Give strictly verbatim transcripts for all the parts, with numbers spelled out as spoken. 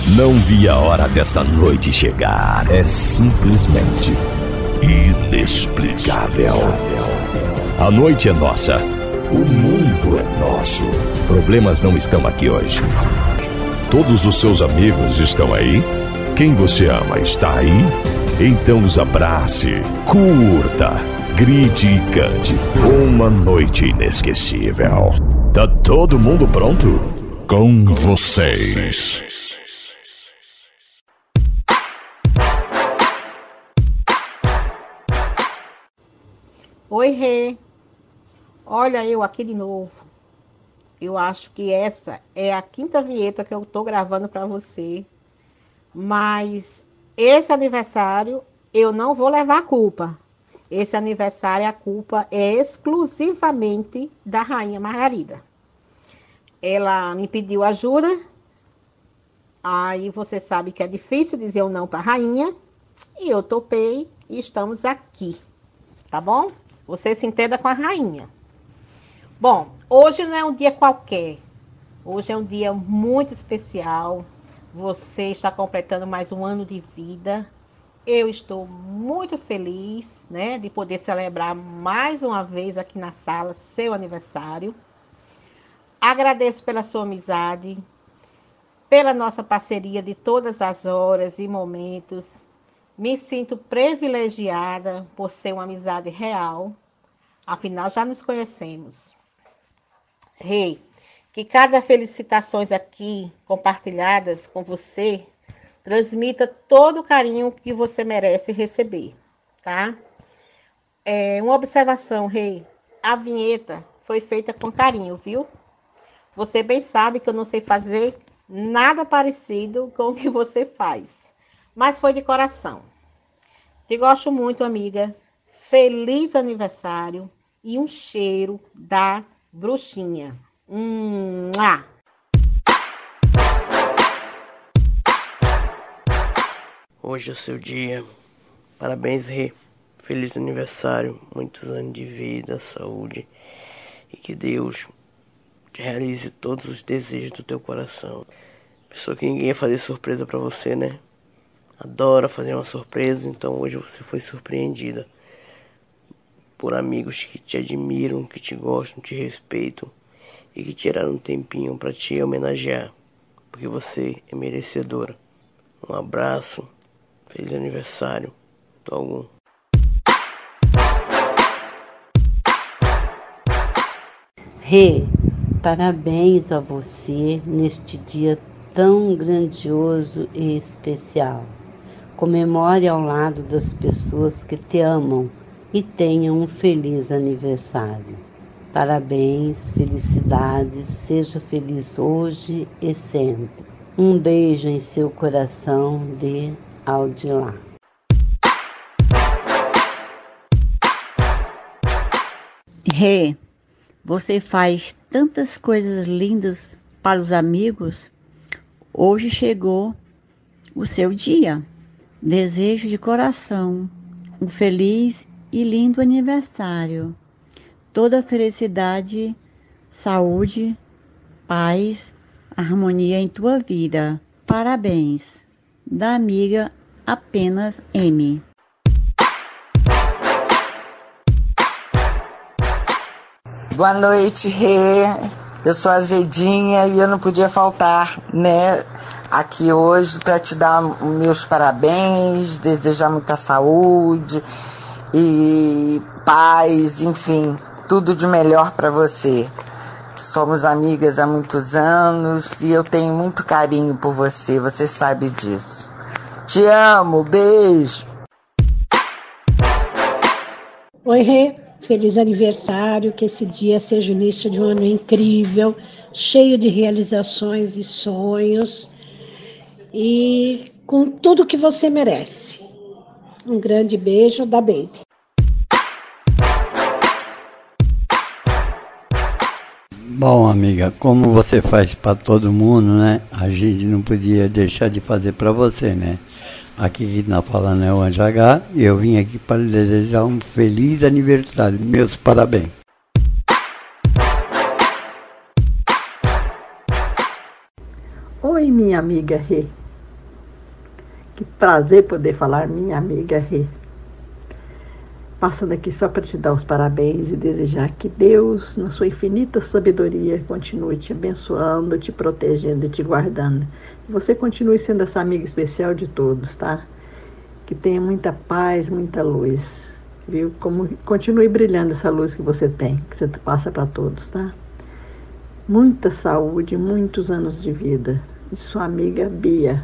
Não vi a hora dessa noite chegar. É simplesmente inexplicável. A noite é nossa. O mundo é nosso. Problemas não estão aqui hoje. Todos os seus amigos estão aí? Quem você ama está aí? Então os abrace, curta, grite e cante. Uma noite inesquecível. Tá todo mundo pronto? Com vocês. Oi, Rê. Olha eu aqui de novo. Eu acho que essa é a quinta vinheta que eu tô gravando para você. Mas esse aniversário eu não vou levar a culpa. Esse aniversário, a culpa é exclusivamente da Rainha Margarida. Ela me pediu ajuda. Aí você sabe que é difícil dizer o não para a rainha. E eu topei e estamos aqui. Tá bom? Você se entenda com a rainha. Bom, hoje não é um dia qualquer. Hoje é um dia muito especial. Você está completando mais um ano de vida. Eu estou muito feliz, né, de poder celebrar mais uma vez aqui na sala seu aniversário. Agradeço pela sua amizade, pela nossa parceria de todas as horas e momentos. Me sinto privilegiada por ser uma amizade real. Afinal, já nos conhecemos. Rei, que cada felicitações aqui compartilhadas com você transmita todo o carinho que você merece receber, tá? É, uma observação, Rei. A vinheta foi feita com carinho, viu? Você bem sabe que eu não sei fazer nada parecido com o que você faz. Mas foi de coração. Te gosto muito, amiga. Feliz aniversário e um cheiro da bruxinha. Hum, ah. Hoje é o seu dia. Parabéns, Rê. Feliz aniversário. Muitos anos de vida, saúde. E que Deus te realize todos os desejos do teu coração. Pessoa que ninguém ia fazer surpresa pra você, né? Adora fazer uma surpresa, então hoje você foi surpreendida por amigos que te admiram, que te gostam, te respeitam e que tiraram um tempinho para te homenagear, porque você é merecedora. Um abraço, feliz aniversário, Algum. Rê, parabéns a você neste dia tão grandioso e especial. Comemore ao lado das pessoas que te amam e tenha um feliz aniversário. Parabéns, felicidades, seja feliz hoje e sempre. Um beijo em seu coração de Aldilá. Rê, você faz tantas coisas lindas para os amigos. Hoje chegou o seu dia. Desejo de coração um feliz e lindo aniversário. Toda felicidade, saúde, paz, harmonia em tua vida. Parabéns. Da amiga Apenas M. Boa noite, Rê. Eu sou a Zedinha e eu não podia faltar, né, aqui hoje para te dar meus parabéns, desejar muita saúde e paz, enfim, tudo de melhor para você. Somos amigas há muitos anos e eu tenho muito carinho por você, você sabe disso. Te amo, beijo. Oi, Rê. Feliz aniversário, que esse dia seja o início de um ano incrível, cheio de realizações e sonhos e com tudo que você merece. Um grande beijo da Baby. Bom, amiga, como você faz para todo mundo, né? A gente não podia deixar de fazer para você, né? Aqui que está falando é o Anjo H e eu vim aqui para lhe desejar um feliz aniversário. Meus parabéns. Oi, minha amiga Rê. Que prazer poder falar, minha amiga Rê. Passando aqui só para te dar os parabéns e desejar que Deus, na sua infinita sabedoria, continue te abençoando, te protegendo e te guardando. Que você continue sendo essa amiga especial de todos, tá? Que tenha muita paz, muita luz, viu? Como, continue brilhando essa luz que você tem, que você passa para todos, tá? Muita saúde, muitos anos de vida. E sua amiga Bia.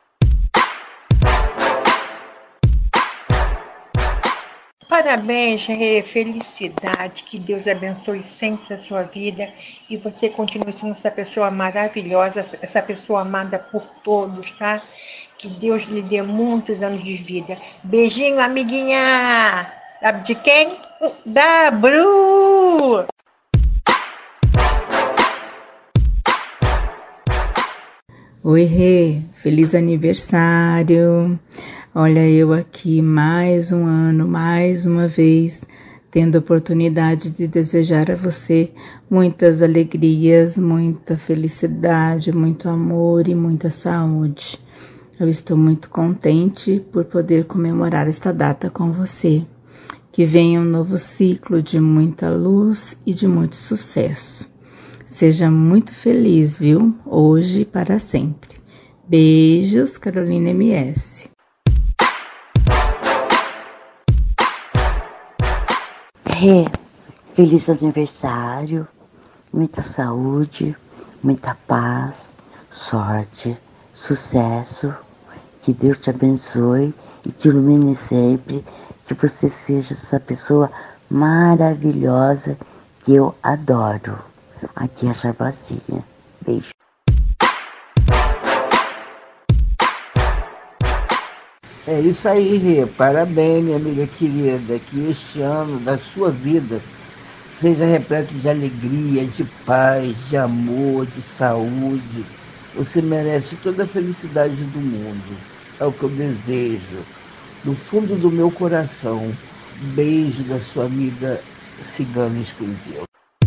Parabéns, Rê, felicidade, que Deus abençoe sempre a sua vida e você continue sendo essa pessoa maravilhosa, essa pessoa amada por todos, tá? Que Deus lhe dê muitos anos de vida. Beijinho, amiguinha! Sabe de quem? Da Bru! Oi, Rê, feliz aniversário! Olha, eu aqui mais um ano, mais uma vez, tendo a oportunidade de desejar a você muitas alegrias, muita felicidade, muito amor e muita saúde. Eu estou muito contente por poder comemorar esta data com você. Que venha um novo ciclo de muita luz e de muito sucesso. Seja muito feliz, viu? Hoje e para sempre. Beijos, Carolina M S. Rê, feliz aniversário, muita saúde, muita paz, sorte, sucesso, que Deus te abençoe e te ilumine sempre, que você seja essa pessoa maravilhosa que eu adoro. Aqui é a Charbacinha. Beijo. É isso aí, Rê. Parabéns, minha amiga querida. Que este ano da sua vida seja repleto de alegria, de paz, de amor, de saúde. Você merece toda a felicidade do mundo. É o que eu desejo. Do fundo do meu coração. Beijo da sua amiga cigana exclusiva.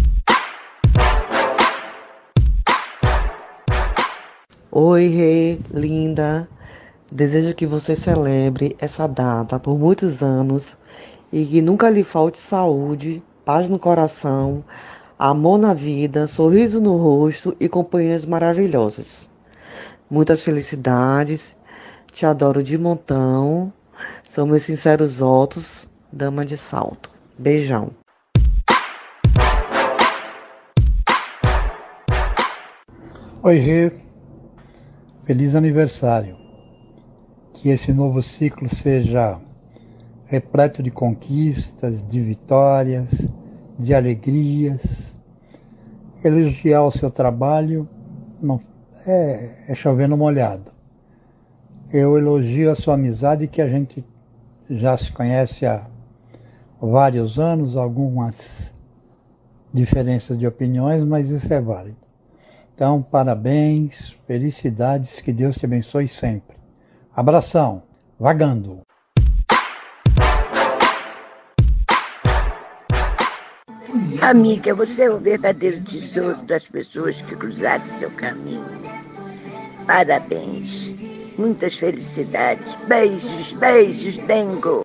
Oi, Rê, linda. Desejo que você celebre essa data por muitos anos e que nunca lhe falte saúde, paz no coração, amor na vida, sorriso no rosto e companhias maravilhosas. Muitas felicidades, te adoro de montão, são meus sinceros votos, dama de salto. Beijão. Oi, Rê, feliz aniversário. Que esse novo ciclo seja repleto de conquistas, de vitórias, de alegrias. Elogiar o seu trabalho não, é, é chover no molhado. Eu elogio a sua amizade, que a gente já se conhece há vários anos, algumas diferenças de opiniões, mas isso é válido. Então, parabéns, felicidades, que Deus te abençoe sempre. Abração, vagando. Amiga, você é o verdadeiro tesouro das pessoas que cruzaram seu caminho. Parabéns, muitas felicidades, beijos, beijos, Dengo.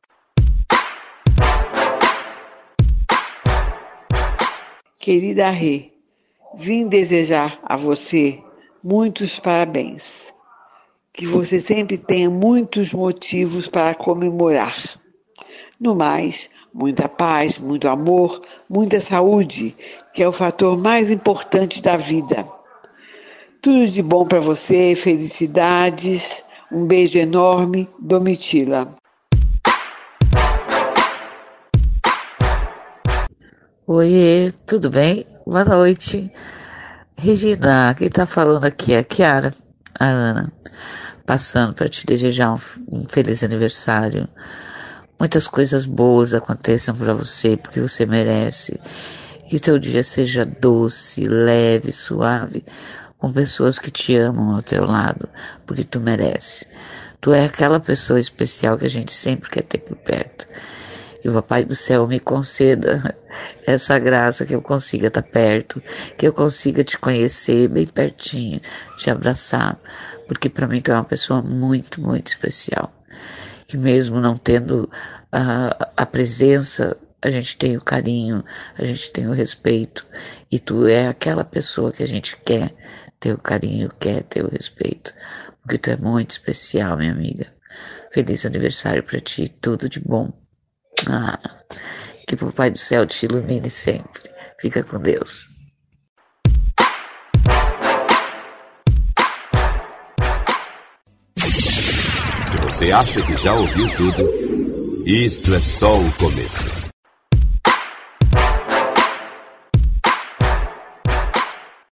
Querida Rê, vim desejar a você muitos parabéns. Que você sempre tenha muitos motivos para comemorar. No mais, muita paz, muito amor, muita saúde, que é o fator mais importante da vida. Tudo de bom para você, felicidades, um beijo enorme, Domitila. Oi, tudo bem? Boa noite. Regina, quem está falando aqui é a Kiara, a Ana. Passando para te desejar um, um feliz aniversário. Muitas coisas boas aconteçam para você, porque você merece. Que o teu dia seja doce, leve, suave, com pessoas que te amam ao teu lado, porque tu merece. Tu é aquela pessoa especial que a gente sempre quer ter por perto. E o Papai do Céu me conceda essa graça, que eu consiga estar perto, que eu consiga te conhecer bem pertinho, te abraçar, porque para mim tu é uma pessoa muito, muito especial. E mesmo não tendo a, a presença, a gente tem o carinho, a gente tem o respeito, e tu é aquela pessoa que a gente quer ter o carinho, quer ter o respeito, porque tu é muito especial, minha amiga. Feliz aniversário para ti, tudo de bom. Ah, que o Papai do Céu te ilumine sempre. Fica com Deus. Se você acha que já ouviu tudo, isto é só o começo.